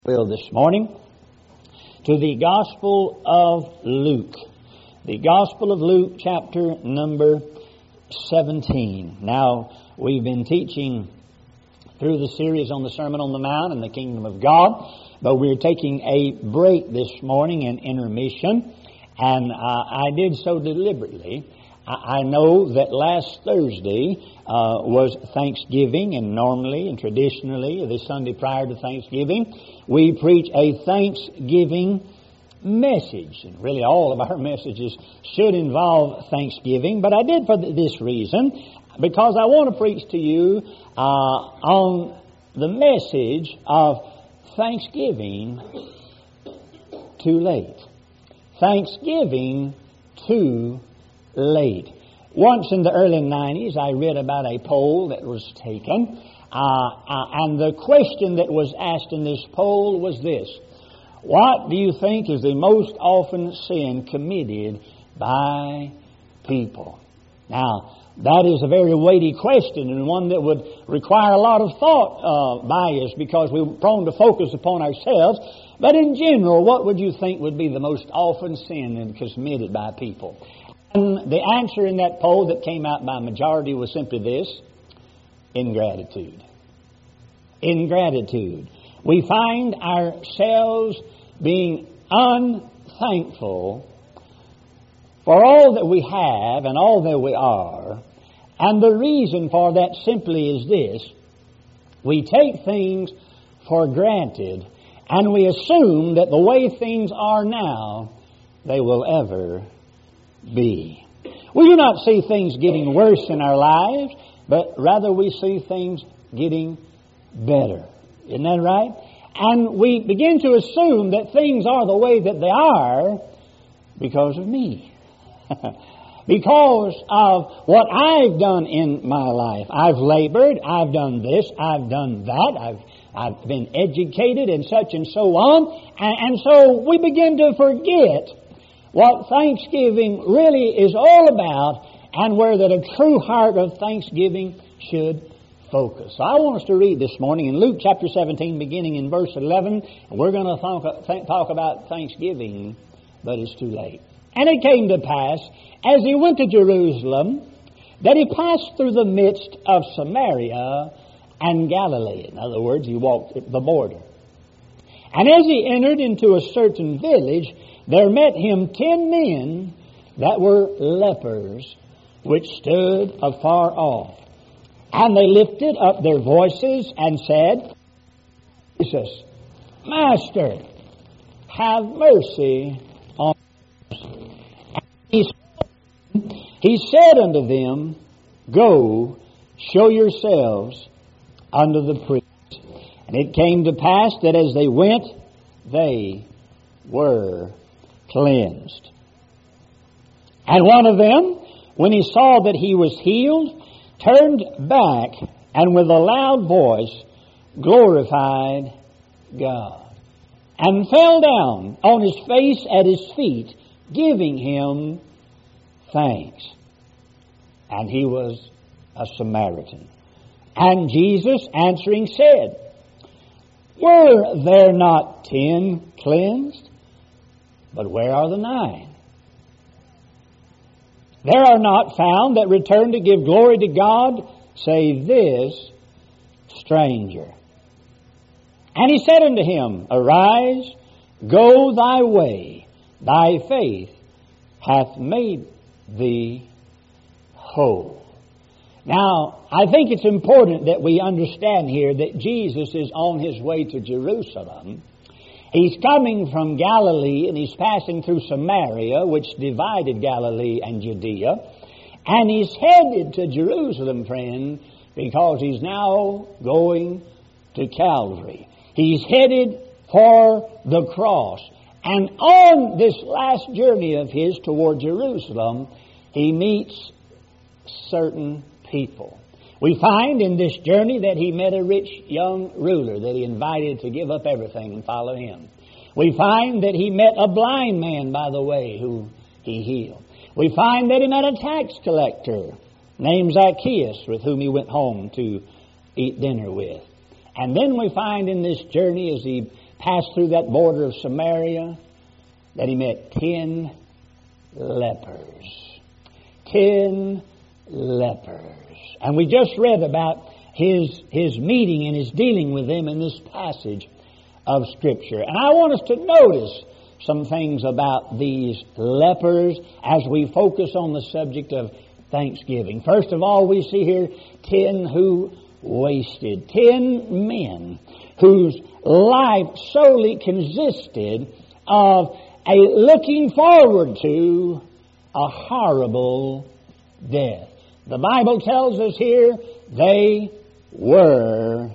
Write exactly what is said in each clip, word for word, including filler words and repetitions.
Will this morning to the Gospel of Luke. The Gospel of Luke, chapter number seventeen. Now, we've been teaching through the series on the Sermon on the Mount and the Kingdom of God, but we're taking a break this morning, an intermission, and uh, I did so deliberately. I know that last Thursday uh, was Thanksgiving, and normally and traditionally, the Sunday prior to Thanksgiving, we preach a Thanksgiving message. And really all of our messages should involve Thanksgiving, but I did for this reason, because I want to preach to you uh, on the message of Thanksgiving too late. Thanksgiving too late. Once in the early nineties, I read about a poll that was taken, uh, uh, and the question that was asked in this poll was this: what do you think is the most often sin committed by people? Now, that is a very weighty question, and one that would require a lot of thought uh, by us, because we're prone to focus upon ourselves. But in general, what would you think would be the most often sin committed by people? And the answer in that poll that came out by majority was simply this: ingratitude. Ingratitude. We find ourselves being unthankful for all that we have and all that we are. And the reason for that simply is this: we take things for granted, and we assume that the way things are now, they will ever be. We do not see things getting worse in our lives, but rather we see things getting better. Isn't that right? And we begin to assume that things are the way that they are because of me. Because of what I've done in my life. I've labored, I've done this, I've done that, I've I've been educated and such and so on. And, and so we begin to forget what Thanksgiving really is all about, and where that a true heart of thanksgiving should focus. So I want us to read this morning in Luke chapter seventeen, beginning in verse eleven. And we're going to talk, talk about Thanksgiving, but it's too late. And it came to pass, as he went to Jerusalem, that he passed through the midst of Samaria and Galilee. In other words, he walked the border. And as he entered into a certain village, there met him ten men that were lepers, which stood afar off. And they lifted up their voices and said, Jesus, Master, have mercy on us. And he, he said unto them, Go, show yourselves unto the priest. And it came to pass that as they went, they were cleansed. And one of them, when he saw that he was healed, turned back and with a loud voice glorified God, and fell down on his face at his feet, giving him thanks. And he was a Samaritan. And Jesus answering said, Were there not ten cleansed? But where are the nine? There are not found that return to give glory to God, save this stranger. And he said unto him, Arise, go thy way, thy faith hath made thee whole. Now, I think it's important that we understand here that Jesus is on his way to Jerusalem. He's coming from Galilee, and he's passing through Samaria, which divided Galilee and Judea. And he's headed to Jerusalem, friend, because he's now going to Calvary. He's headed for the cross. And on this last journey of his toward Jerusalem, he meets certain people. We find in this journey that he met a rich young ruler that he invited to give up everything and follow him. We find that he met a blind man, by the way, who he healed. We find that he met a tax collector named Zacchaeus, with whom he went home to eat dinner with. And then we find in this journey, as he passed through that border of Samaria that he met ten lepers. Ten lepers. And we just read about his, his meeting and his dealing with them in this passage of Scripture. And I want us to notice some things about these lepers as we focus on the subject of thanksgiving. First of all, we see here ten who wasted. Ten men whose life solely consisted of a looking forward to a horrible death. The Bible tells us here they were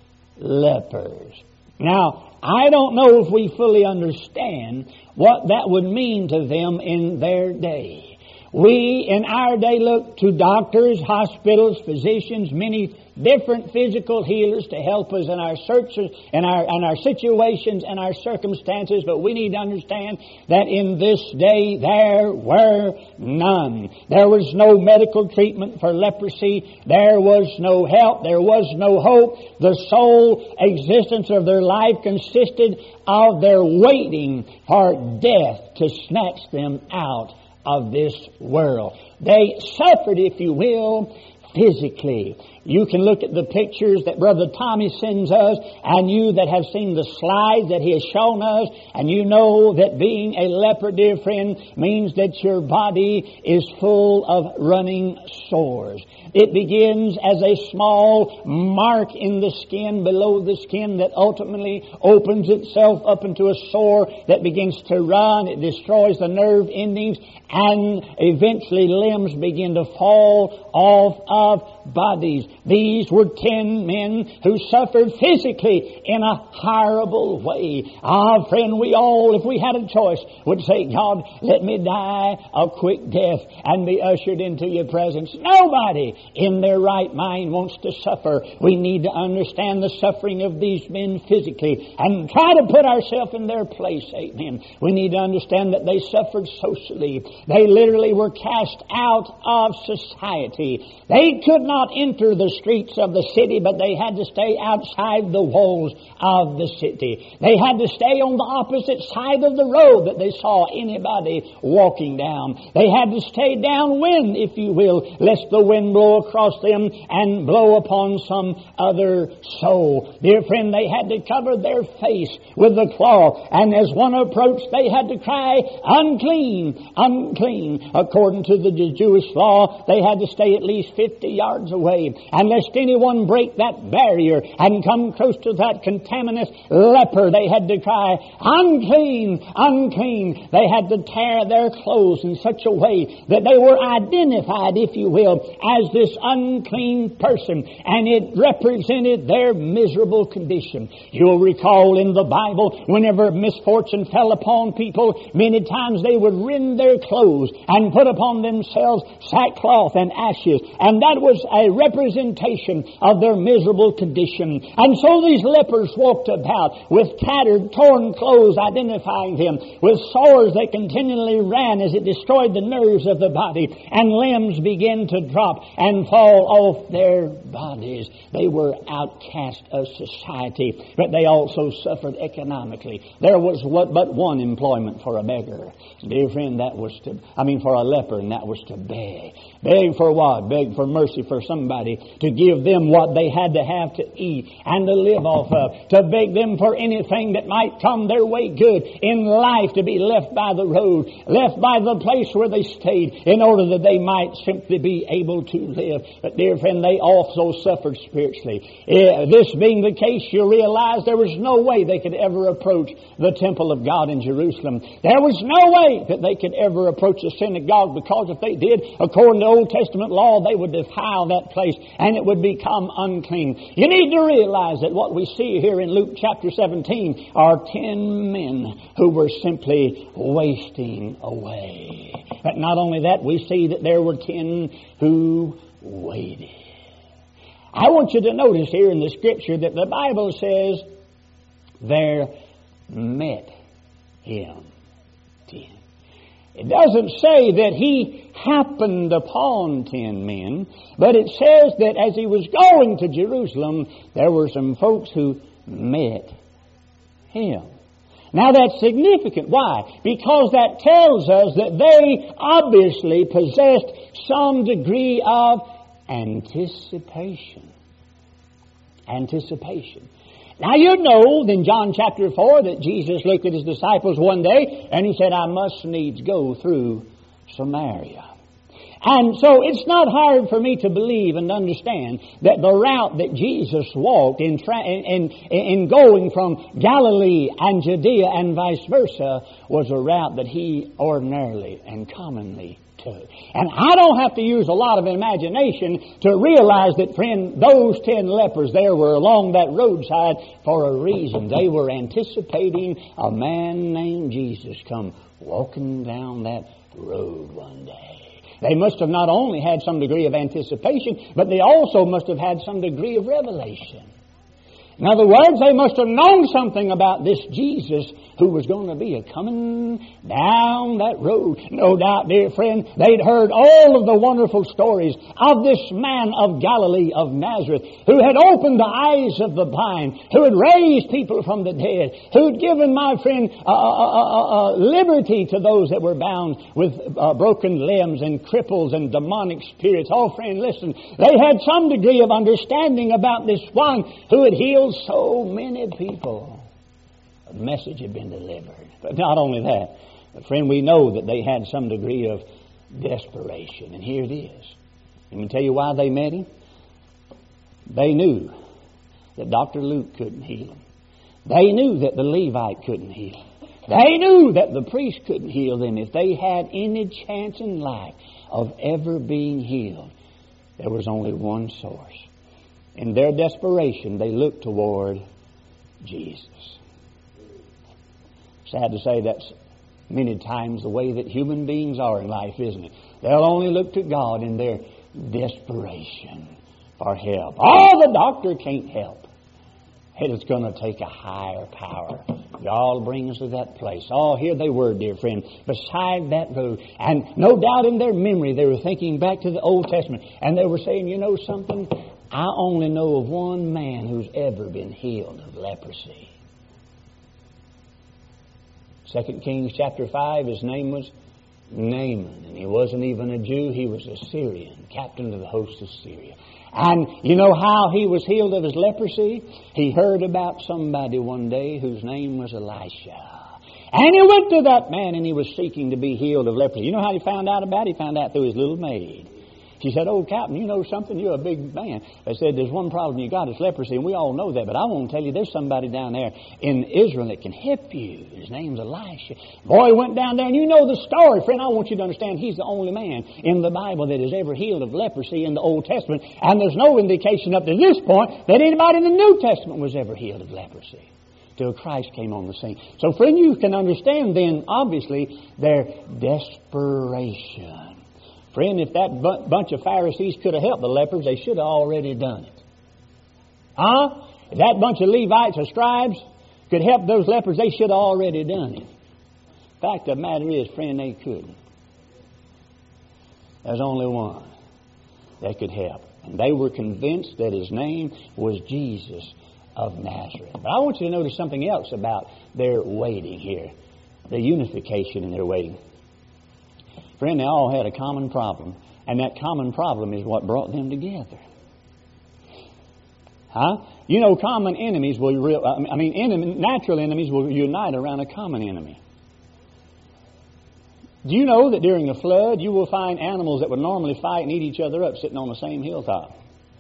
lepers. Now, I don't know if we fully understand what that would mean to them in their day. We, in our day, look to doctors, hospitals, physicians, many different physical healers to help us in our searches, in our, in our situations and our circumstances. But we need to understand that in this day there were none. There was no medical treatment for leprosy. There was no help. There was no hope. The sole existence of their life consisted of their waiting for death to snatch them out of this world. They suffered, if you will, physically. You can look at the pictures that Brother Tommy sends us, and you that have seen the slides that he has shown us, and you know that being a leper, dear friend, means that your body is full of running sores. It begins as a small mark in the skin, below the skin, that ultimately opens itself up into a sore that begins to run. It destroys the nerve endings, and eventually limbs begin to fall off of bodies. These were ten men who suffered physically in a horrible way. Ah, friend, we all, if we had a choice, would say, God, let me die a quick death and be ushered into your presence. Nobody in their right mind wants to suffer. We need to understand the suffering of these men physically and try to put ourselves in their place. Amen. We need to understand that they suffered socially. They literally were cast out of society. They could not enter the streets of the city, but they had to stay outside the walls of the city. They had to stay on the opposite side of the road that they saw anybody walking down. They had to stay downwind, if you will, lest the wind blow across them and blow upon some other soul. Dear friend, they had to cover their face with the cloth, and as one approached, they had to cry, unclean, unclean. According to the Jewish law, they had to stay at least fifty yards away. And lest anyone break that barrier and come close to that contaminous leper, they had to cry, unclean, unclean. They had to tear their clothes in such a way that they were identified, if you will, as this unclean person. And it represented their miserable condition. You'll recall in the Bible, whenever misfortune fell upon people, many times they would rend their clothes and put upon themselves sackcloth and ashes. And that was a representation of their miserable condition. And so these lepers walked about with tattered, torn clothes identifying them, with sores that continually ran as it destroyed the nerves of the body, and limbs began to drop and fall off their bodies. They were outcast of society, but they also suffered economically. There was what but one employment for a beggar. Dear friend, that was to, I mean for a leper, and that was to beg. Beg for what? Beg for mercy for somebody to give them what they had to have to eat and to live off of. To beg them for anything that might come their way good in life, to be left by the road, left by the place where they stayed, in order that they might simply be able to live. But dear friend, they also suffered spiritually. This being the case, you realize there was no way they could ever approach the temple of God in Jerusalem. There was no way that they could ever approach the synagogue, because if they did, according to Old Testament law, they would defile that place and it would become unclean. You need to realize that what we see here in Luke chapter seventeen are ten men who were simply wasting away. But not only that, we see that there were ten who waited. I want you to notice here in the Scripture that the Bible says there met him ten. It doesn't say that he happened upon ten men, but it says that as he was going to Jerusalem, there were some folks who met him. Now that's significant. Why? Because that tells us that they obviously possessed some degree of anticipation. Anticipation. Now you know in John chapter four that Jesus looked at His disciples one day and He said, I must needs go through Samaria. And so it's not hard for me to believe and understand that the route that Jesus walked in, tra- in, in, in going from Galilee and Judea and vice versa was a route that He ordinarily and commonly took. And I don't have to use a lot of imagination to realize that, friend, those ten lepers there were along that roadside for a reason. They were anticipating a man named Jesus come walking down that road one day. They must have not only had some degree of anticipation, but they also must have had some degree of revelation. In other words, they must have known something about this Jesus who was going to be a coming down that road. No doubt, dear friend, they'd heard all of the wonderful stories of this man of Galilee, of Nazareth, who had opened the eyes of the blind, who had raised people from the dead, who had given, my friend, uh, uh, uh, uh, liberty to those that were bound with uh, broken limbs and cripples and demonic spirits. Oh, friend, listen, they had some degree of understanding about this one who had healed so many people. A message had been delivered. But not only that, but friend, we know that they had some degree of desperation. And here it is. Let me tell you why they met Him. They knew that Doctor Luke couldn't heal them. They knew that the Levite couldn't heal them. They knew that the priest couldn't heal them. If they had any chance in life of ever being healed, there was only one source. In their desperation, they looked toward Jesus. Sad to say, that's many times the way that human beings are in life, isn't it? They'll only look to God in their desperation for help. Oh, the doctor can't help. It's going to take a higher power. God bring us to that place. Oh, here they were, dear friend, beside that road. And no doubt in their memory, they were thinking back to the Old Testament. And they were saying, you know something? I only know of one man who's ever been healed of leprosy. Second Kings chapter five, his name was Naaman. And he wasn't even a Jew, he was a Syrian, captain of the host of Syria. And you know how he was healed of his leprosy? He heard about somebody one day whose name was Elisha. And he went to that man and he was seeking to be healed of leprosy. You know how he found out about it? He found out through his little maid. She said, oh, Captain, you know something? You're a big man. I said, there's one problem you got, it's leprosy, and we all know that. But I want to tell you, there's somebody down there in Israel that can help you. His name's Elisha. Boy went down there, and you know the story. Friend, I want you to understand he's the only man in the Bible that is ever healed of leprosy in the Old Testament. And there's no indication up to this point that anybody in the New Testament was ever healed of leprosy till Christ came on the scene. So, friend, you can understand then, obviously, their desperation. Friend, if that bu- bunch of Pharisees could have helped the lepers, they should have already done it. Huh? If that bunch of Levites or scribes could help those lepers, they should have already done it. Fact of the matter is, friend, they couldn't. There's only one that could help. And they were convinced that His name was Jesus of Nazareth. But I want you to notice something else about their waiting here. The unification in their waiting. Friend, they all had a common problem. And that common problem is what brought them together. Huh? You know, common enemies will, real, I mean, enemy, natural enemies will unite around a common enemy. Do you know that during a flood, you will find animals that would normally fight and eat each other up sitting on the same hilltop?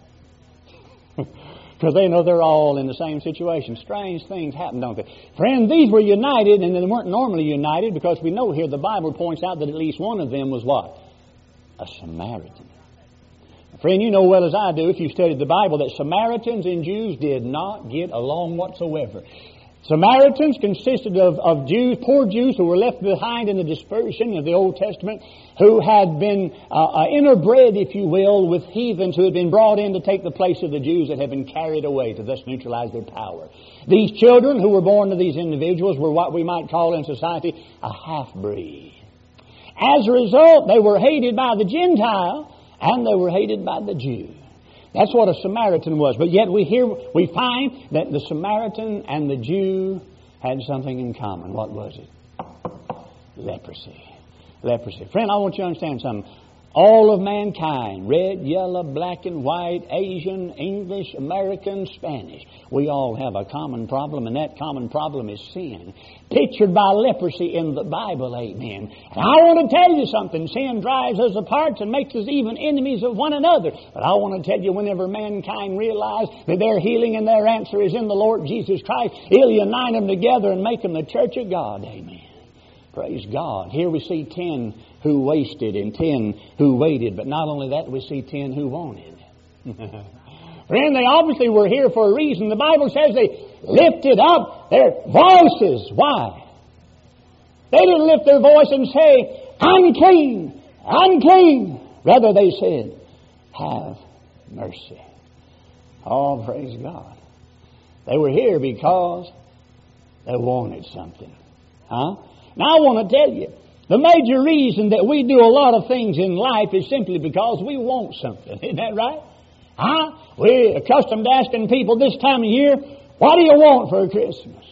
Because they know they're all in the same situation. Strange things happen, don't they? Friend, these were united, and they weren't normally united because we know here the Bible points out that at least one of them was what? A Samaritan. Friend, you know well as I do, if you've studied the Bible, that Samaritans and Jews did not get along whatsoever. Samaritans consisted of, of Jews, poor Jews who were left behind in the dispersion of the Old Testament, who had been uh, uh, interbred, if you will, with heathens who had been brought in to take the place of the Jews that had been carried away to thus neutralize their power. These children who were born to these individuals were what we might call in society a half-breed. As a result, they were hated by the Gentile and they were hated by the Jew. That's what a Samaritan was. But yet we hear, we find that the Samaritan and the Jew had something in common. What was it? Leprosy. Leprosy. Friend, I want you to understand something. All of mankind, red, yellow, black and white, Asian, English, American, Spanish, we all have a common problem, and that common problem is sin. Pictured by leprosy in the Bible, amen. And I want to tell you something. Sin drives us apart and makes us even enemies of one another. But I want to tell you, whenever mankind realize that their healing and their answer is in the Lord Jesus Christ, He'll unite them together and make them the church of God, amen. Praise God. Here we see ten who wasted and ten who waited. But not only that, we see ten who wanted. Friend, they obviously were here for a reason. The Bible says they lifted up their voices. Why? They didn't lift their voice and say, unclean, unclean. Rather, they said, have mercy. Oh, praise God. They were here because they wanted something. Huh? Now, I want to tell you, the major reason that we do a lot of things in life is simply because we want something. Isn't that right? Huh? We're accustomed to asking people this time of year, what do you want for Christmas?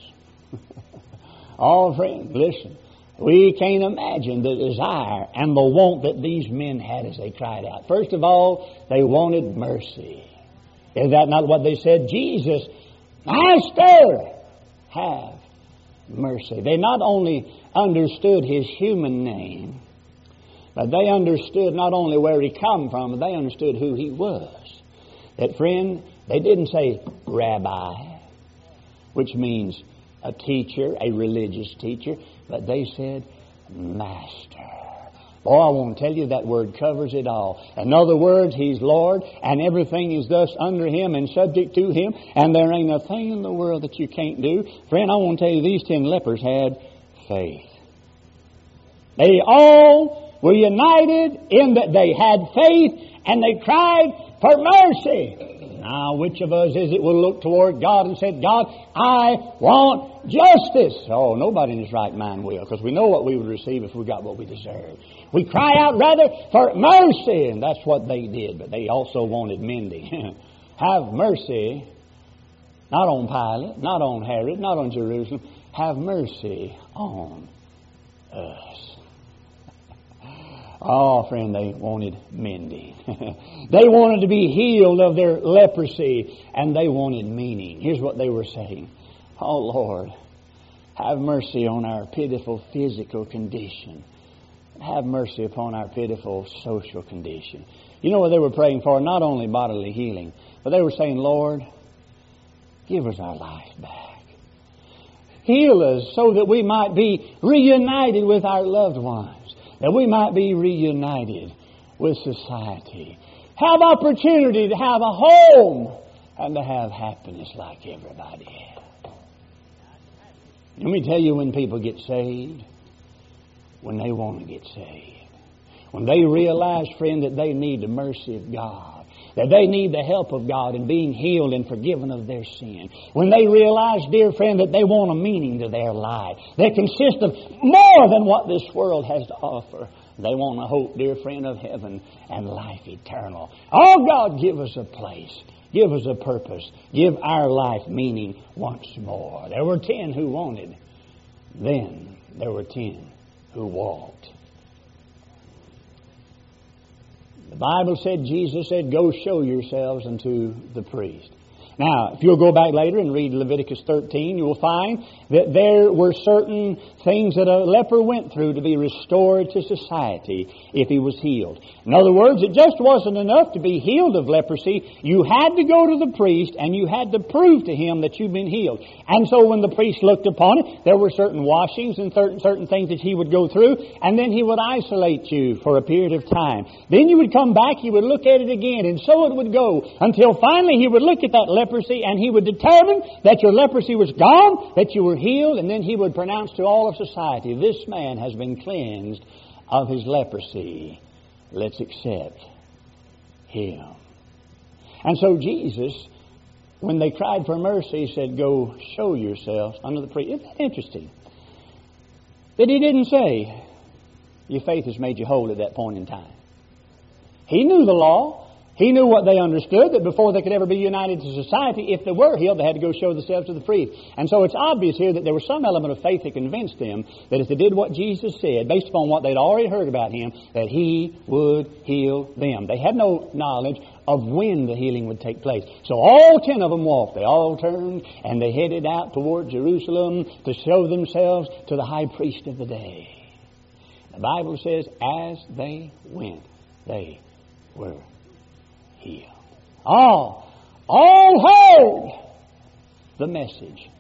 Oh, friend, listen. We can't imagine the desire and the want that these men had as they cried out. First of all, they wanted mercy. Is that not what they said? Jesus, Master, have mercy. They not only understood His human name, but they understood not only where He come from, but they understood who He was. That, friend, they didn't say rabbi, which means a teacher, a religious teacher, but they said master. Boy, I want to tell you that word covers it all. In other words, He's Lord, and everything is thus under Him and subject to Him, and there ain't a thing in the world that you can't do. Friend, I want to tell you, these ten lepers had faith. They all were united in that they had faith, and they cried for mercy. Now, which of us is it will look toward God and said, God, I want justice? Oh, nobody in his right mind will, because we know what we would receive if we got what we deserve. We cry out rather for mercy, and that's what they did. But they also wanted mending. Have mercy, not on Pilate, not on Herod, not on Jerusalem. Have mercy on us. Oh, friend, they wanted mending. They wanted to be healed of their leprosy, and they wanted meaning. Here's what they were saying. Oh, Lord, have mercy on our pitiful physical condition. Have mercy upon our pitiful social condition. You know what they were praying for? Not only bodily healing, but they were saying, Lord, give us our life back. Heal us so that we might be reunited with our loved ones. That we might be reunited with society. Have opportunity to have a home and to have happiness like everybody else. Let me tell you, when people get saved, when they want to get saved, when they realize, friend, that they need the mercy of God, that they need the help of God in being healed and forgiven of their sin. When they realize, dear friend, that they want a meaning to their life that consists of more than what this world has to offer. They want a hope, dear friend, of heaven and life eternal. Oh, God, give us a place. Give us a purpose. Give our life meaning once more. There were ten who wanted. Then there were ten who walked. The Bible said, Jesus said, go show yourselves unto the priest. Now, if you'll go back later and read Leviticus thirteen, you will find that there were certain things that a leper went through to be restored to society if he was healed. In other words, it just wasn't enough to be healed of leprosy. You had to go to the priest and you had to prove to him that you've been healed. And so when the priest looked upon it, there were certain washings and certain, certain things that he would go through, and then he would isolate you for a period of time. Then you would come back, he would look at it again, and so it would go until finally he would look at that leper and he would determine that your leprosy was gone, that you were healed, and then he would pronounce to all of society, this man has been cleansed of his leprosy. Let's accept him. And so Jesus, when they cried for mercy, said, go show yourselves unto the priest. Isn't that interesting? That he didn't say, your faith has made you whole at that point in time. He knew the law. He knew what they understood, that before they could ever be united to society, if they were healed, they had to go show themselves to the priest. And so it's obvious here that there was some element of faith that convinced them that if they did what Jesus said, based upon what they'd already heard about Him, that He would heal them. They had no knowledge of when the healing would take place. So all ten of them walked. They all turned and they headed out toward Jerusalem to show themselves to the high priest of the day. The Bible says, as they went, they were healed. All, all heard the message.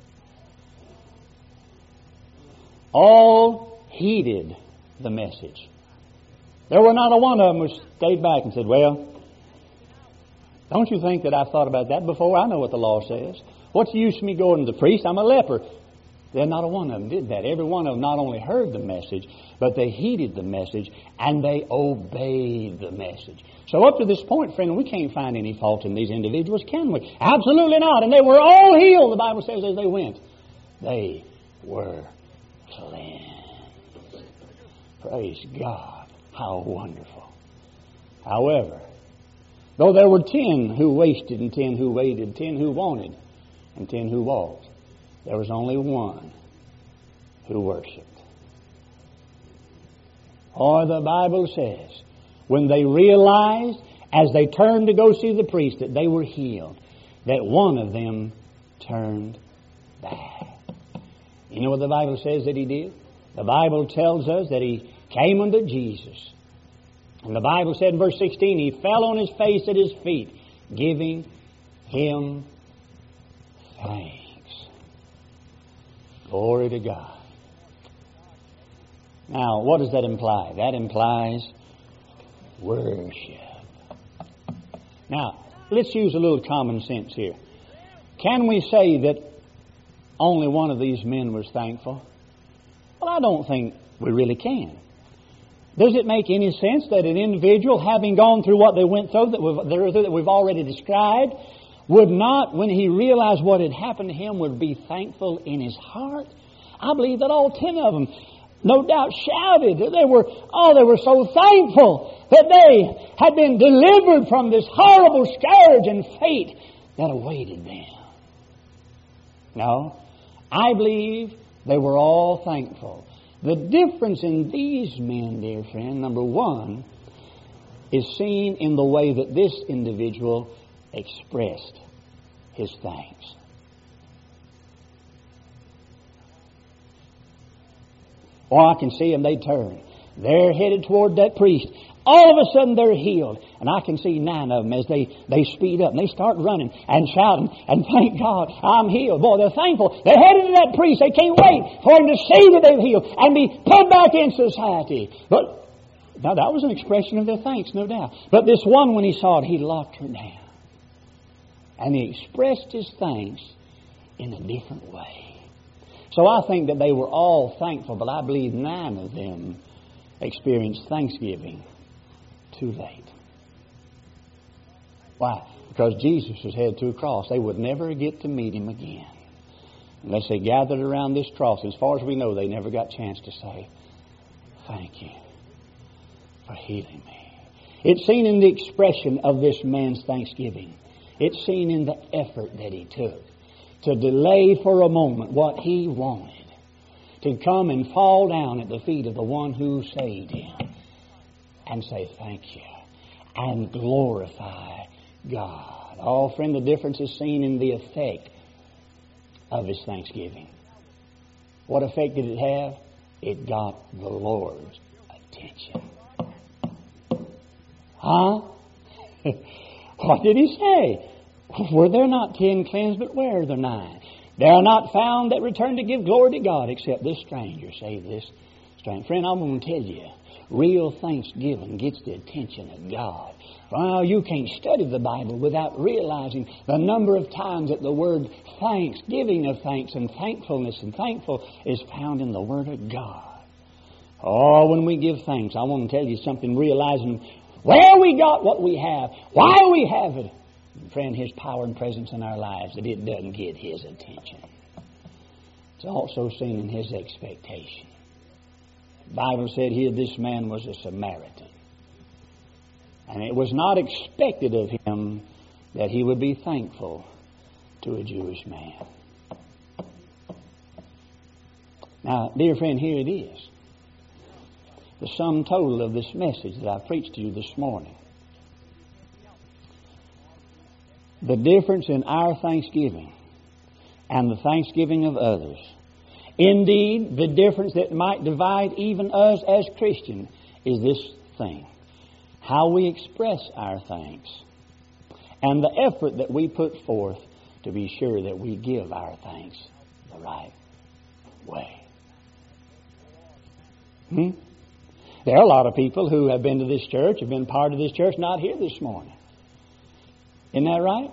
All heeded the message. There were not a one of them who stayed back and said, well, don't you think that I've thought about that before? I know what the law says. What's the use of me going to the priest? I'm a leper. Then not a one of them did that. Every one of them not only heard the message, but they heeded the message and they obeyed the message. So up to this point, friend, we can't find any fault in these individuals, can we? Absolutely not. And they were all healed, the Bible says, as they went. They were cleansed. Praise God. How wonderful. However, though there were ten who wasted and ten who waited, ten who wanted and ten who walked, there was only one who worshiped. Or the Bible says, when they realized, as they turned to go see the priest, that they were healed, that one of them turned back. You know what the Bible says that he did? The Bible tells us that he came unto Jesus. And the Bible said in verse sixteen, he fell on his face at his feet, giving him thanks. Glory to God. Now, what does that imply? That implies worship. Now, let's use a little common sense here. Can we say that only one of these men was thankful? Well, I don't think we really can. Does it make any sense that an individual, having gone through what they went through that we've, that we've already described, would not, when he realized what had happened to him, would be thankful in his heart? I believe that all ten of them, no doubt, shouted that they were, oh, they were so thankful that they had been delivered from this horrible scourge and fate that awaited them. No, I believe they were all thankful. The difference in these men, dear friend, number one, is seen in the way that this individual expressed his thanks. Or I can see them, they turn. They're headed toward that priest. All of a sudden they're healed. And I can see nine of them as they, they speed up and they start running and shouting and thank God, I'm healed. Boy, they're thankful. They're headed to that priest. They can't wait for him to see that they've healed and be put back in society. But now that was an expression of their thanks, no doubt. But this one, when he saw it, he locked her down. And he expressed his thanks in a different way. So I think that they were all thankful, but I believe nine of them experienced thanksgiving too late. Why? Because Jesus was headed to a cross. They would never get to meet him again unless they gathered around this cross. As far as we know, they never got a chance to say, thank you for healing me. It's seen in the expression of this man's thanksgiving. It's seen in the effort that he took to delay for a moment what he wanted, to come and fall down at the feet of the one who saved him and say thank you and glorify God. Oh, friend, the difference is seen in the effect of his thanksgiving. What effect did it have? It got the Lord's attention. Huh? What did he say? Were there not ten cleansed, but where are there nine? There are not found that return to give glory to God except this stranger. Say this stranger. Friend, I'm going to tell you, real thanksgiving gets the attention of God. Well, you can't study the Bible without realizing the number of times that the word thanks, giving of thanks and thankfulness and thankful is found in the Word of God. Oh, when we give thanks, I want to tell you something, realizing where we got what we have, why we have it. Friend, His power and presence in our lives, that it doesn't get His attention. It's also seen in His expectation. The Bible said here this man was a Samaritan. And it was not expected of him that he would be thankful to a Jewish man. Now, dear friend, here it is. The sum total of this message that I preached to you this morning. The difference in our thanksgiving and the thanksgiving of others. Indeed, the difference that might divide even us as Christians is this thing. How we express our thanks and the effort that we put forth to be sure that we give our thanks the right way. Hmm? There are a lot of people who have been to this church, have been part of this church, not here this morning. Isn't that right?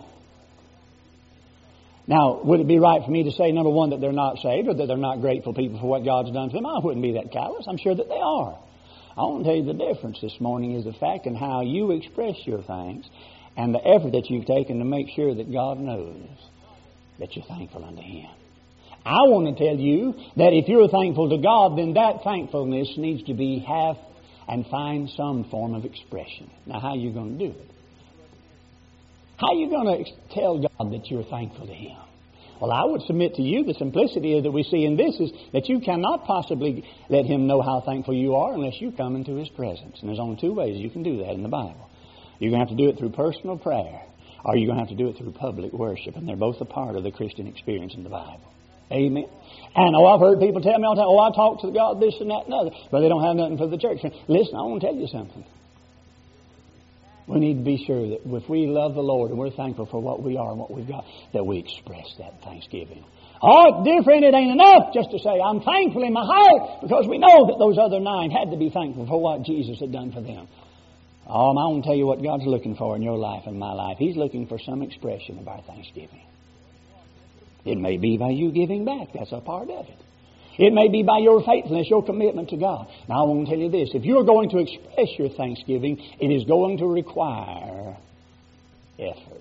Now, would it be right for me to say, number one, that they're not saved or that they're not grateful people for what God's done for them? I wouldn't be that callous. I'm sure that they are. I want to tell you the difference this morning is the fact in how you express your thanks and the effort that you've taken to make sure that God knows that you're thankful unto Him. I want to tell you that if you're thankful to God, then that thankfulness needs to be half and find some form of expression. Now, how are you going to do it? How are you going to tell God that you're thankful to Him? Well, I would submit to you the simplicity that we see in this is that you cannot possibly let Him know how thankful you are unless you come into His presence. And there's only two ways you can do that in the Bible. You're going to have to do it through personal prayer, or you're going to have to do it through public worship. And they're both a part of the Christian experience in the Bible. Amen. And, oh, I've heard people tell me all the time, oh, I talk to God, this and that and other, but they don't have nothing for the church. Listen, I want to tell you something. We need to be sure that if we love the Lord and we're thankful for what we are and what we've got, that we express that thanksgiving. Oh, dear friend, it ain't enough just to say, I'm thankful in my heart, because we know that those other nine had to be thankful for what Jesus had done for them. Oh, I want to tell you what God's looking for in your life and my life. He's looking for some expression of our thanksgiving. It may be by you giving back. That's a part of it. It may be by your faithfulness, your commitment to God. Now, I want to tell you this. If you're going to express your thanksgiving, it is going to require effort.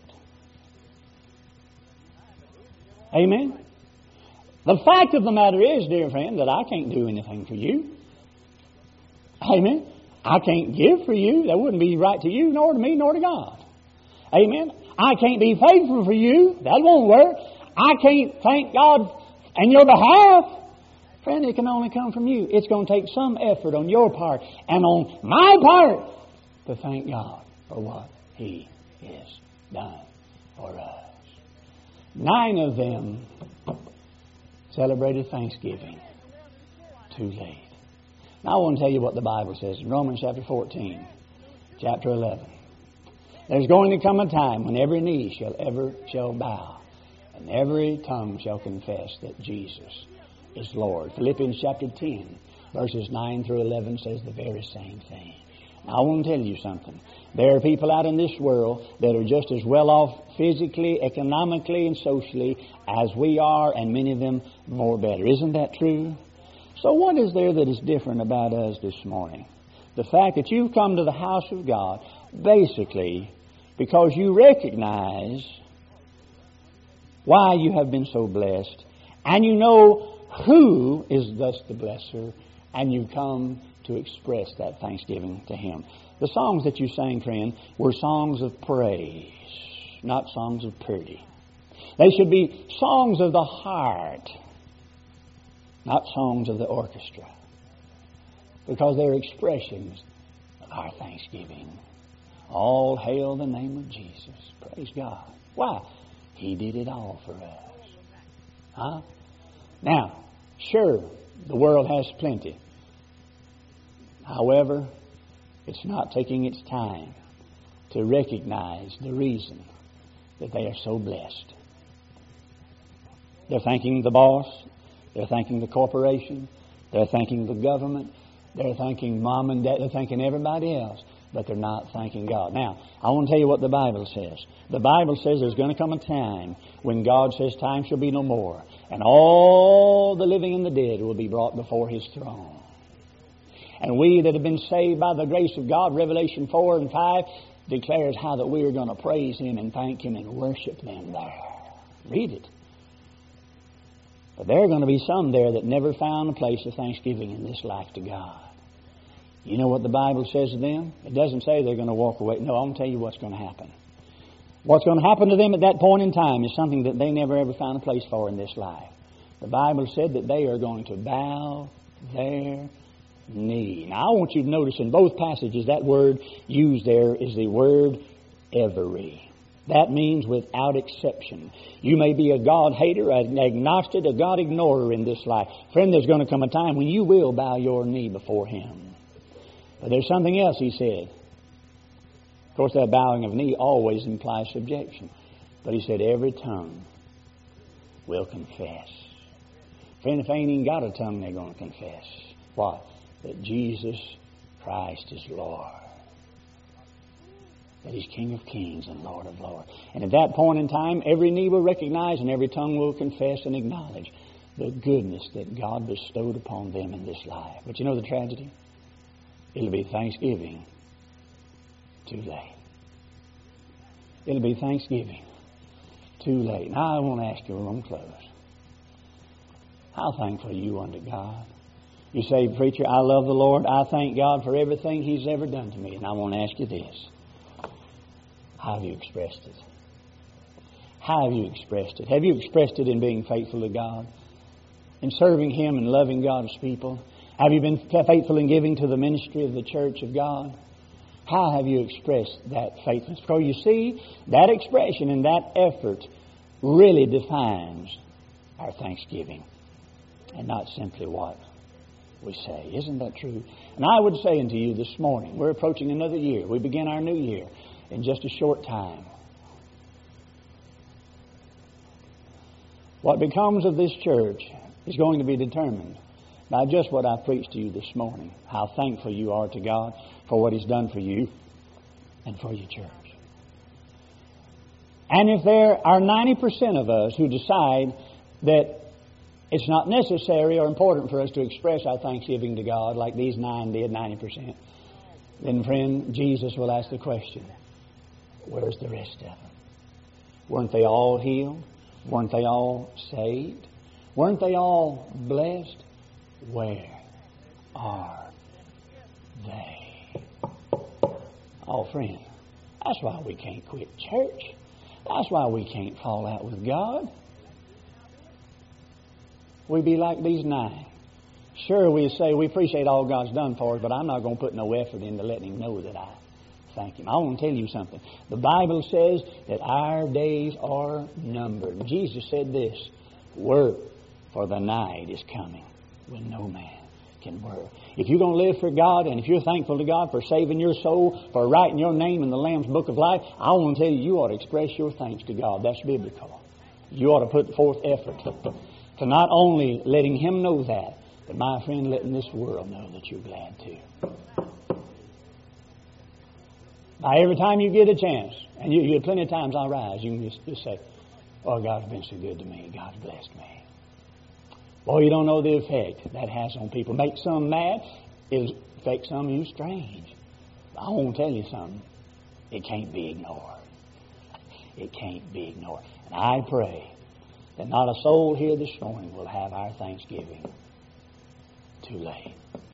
Amen? The fact of the matter is, dear friend, that I can't do anything for you. Amen? I can't give for you. That wouldn't be right to you, nor to me, nor to God. Amen? I can't be faithful for you. That won't work. I can't thank God on your behalf. Friend, it can only come from you. It's going to take some effort on your part and on my part to thank God for what He has done for us. Nine of them celebrated Thanksgiving too late. Now I want to tell you what the Bible says in Romans chapter fourteen, chapter eleven. There's going to come a time when every knee shall ever shall bow and every tongue shall confess that Jesus is Lord. Philippians chapter ten, verses nine through eleven says the very same thing. Now, I want to tell you something. There are people out in this world that are just as well off physically, economically, and socially as we are, and many of them more better. Isn't that true? So what is there that is different about us this morning? The fact that you've come to the house of God basically because you recognize why you have been so blessed, and you know who is thus the blesser, and you come to express that thanksgiving to Him. The songs that you sang, friend, were songs of praise, not songs of purity. They should be songs of the heart, not songs of the orchestra, because they're expressions of our thanksgiving. All hail the name of Jesus. Praise God. Why? He did it all for us. Huh? Now, sure, the world has plenty. However, it's not taking its time to recognize the reason that they are so blessed. They're thanking the boss. They're thanking the corporation. They're thanking the government. They're thanking mom and dad. They're thanking everybody else. But they're not thanking God. Now, I want to tell you what the Bible says. The Bible says there's going to come a time when God says time shall be no more, and all the living and the dead will be brought before His throne. And we that have been saved by the grace of God, Revelation four and five, declares how that we are going to praise Him and thank Him and worship Him there. Read it. But there are going to be some there that never found a place of thanksgiving in this life to God. You know what the Bible says to them? It doesn't say they're going to walk away. No, I'm going to tell you what's going to happen. What's going to happen to them at that point in time is something that they never ever found a place for in this life. The Bible said that they are going to bow their knee. Now, I want you to notice in both passages that word used there is the word every. That means without exception. You may be a God hater, an agnostic, a God ignorer in this life. Friend, there's going to come a time when you will bow your knee before Him. But there's something else He said. Of course, that bowing of knee always implies subjection. But He said, every tongue will confess. Friend, if they ain't even got a tongue, they're going to confess. What? That Jesus Christ is Lord. That He's King of kings and Lord of lords. And at that point in time, every knee will recognize and every tongue will confess and acknowledge the goodness that God bestowed upon them in this life. But you know the tragedy? It'll be Thanksgiving too late. It'll be Thanksgiving too late. Now I want to ask you, we're going to close. How thankful are you unto God? You say, preacher, I love the Lord. I thank God for everything He's ever done to me. And I want to ask you this. How have you expressed it? How have you expressed it? Have you expressed it in being faithful to God? In serving Him and loving God's people? Have you been faithful in giving to the ministry of the church of God? How have you expressed that faithfulness? Because you see, that expression and that effort really defines our thanksgiving. And not simply what we say. Isn't that true? And I would say unto you this morning, we're approaching another year. We begin our new year in just a short time. What becomes of this church is going to be determined by just what I preached to you this morning. How thankful you are to God for what He's done for you and for your church. And if there are ninety percent of us who decide that it's not necessary or important for us to express our thanksgiving to God like these nine did, ninety percent, then, friend, Jesus will ask the question, where's the rest of them? Weren't they all healed? Weren't they all saved? Weren't they all blessed? Where are they? Oh, friend, that's why we can't quit church. That's why we can't fall out with God. We be like these nine. Sure, we say we appreciate all God's done for us, but I'm not going to put no effort into letting Him know that I thank Him. I want to tell you something. The Bible says that our days are numbered. Jesus said this, work, for the night is coming when no man can work. If you're going to live for God, and if you're thankful to God for saving your soul, for writing your name in the Lamb's Book of Life, I want to tell you, you ought to express your thanks to God. That's biblical. You ought to put forth effort to not only letting Him know that, but my friend, letting this world know that you're glad too. Now, every time you get a chance, and you, you plenty of times I'll rise, you can just, just say, oh, God's been so good to me. God's blessed me. Boy, you don't know the effect that has on people. Make some mad, it'll affect some of you strange. I want to tell you something. It can't be ignored. It can't be ignored. And I pray that not a soul here this morning will have our thanksgiving too late.